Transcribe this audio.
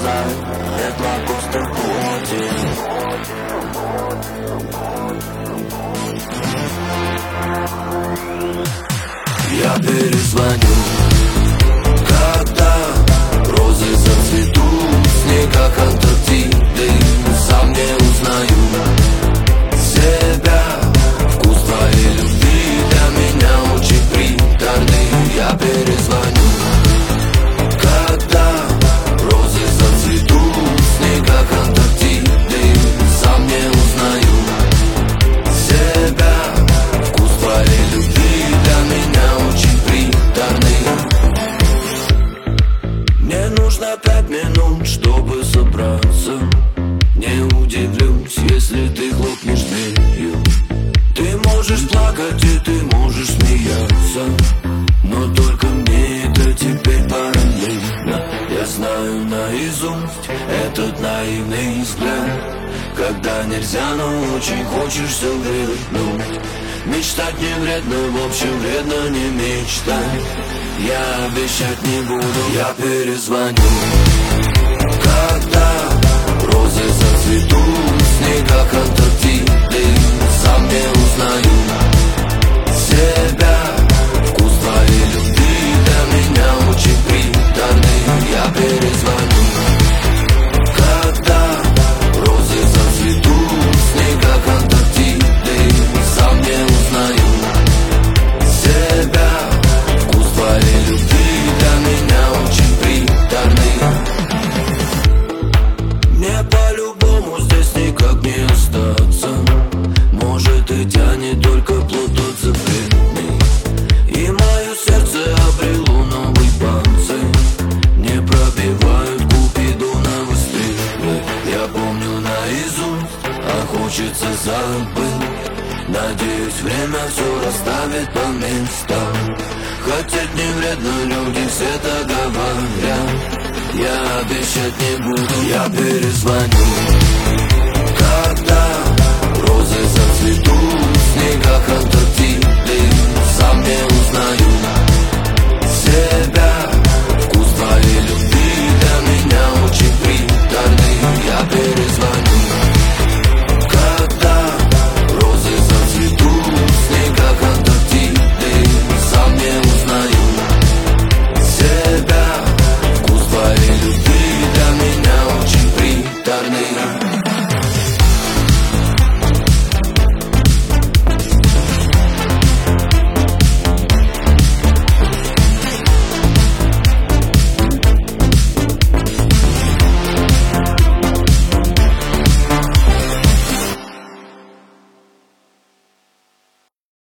глаза, это просто пути. Я перезвоню, когда розы зацветут, в снегах Антарктиды. Сам не узнаю себя, вкус твоей любви для меня очень приторный. Я перезвоню, когда розы зацветут, в снегах Антарктиды. Сам не узнаю себя, вкус твоей любви для меня очень приторный. Мне нужно 5 минут, чтобы собраться. Не удивлюсь, если ты хлопнешь дверью. Ты можешь плакать и ты можешь смеяться, но только мне это теперь параллельно. Я знаю наизусть этот наивный взгляд, когда нельзя, но очень хочешь вернуть. Мечтать не вредно, в общем вредно не мечтать. Я обещать не буду, я перезвоню, когда розы зацветут, в снегах Антарктиды. Сам не узнаю себя, вкус твоей любви для меня очень приторный. Я перезвоню, когда розы зацветут, в снегах Антарктиды. Сам не узнаю себя, вкус твоей любви для меня очень приторный. Мне по-любому здесь никак не остаться. Может и тянет только плод запретный, и мое сердце обрело новый панцирь. Не пробивают купидоновы стрелы. Я помню наизусть, а хочется забыть. Надеюсь, время все расставит по местам. Хотеть не вредно, люди все так говорят. Я обещать не буду, я перезвоню, когда розы зацветут, в снегах Антарктиды. Сам не узнаю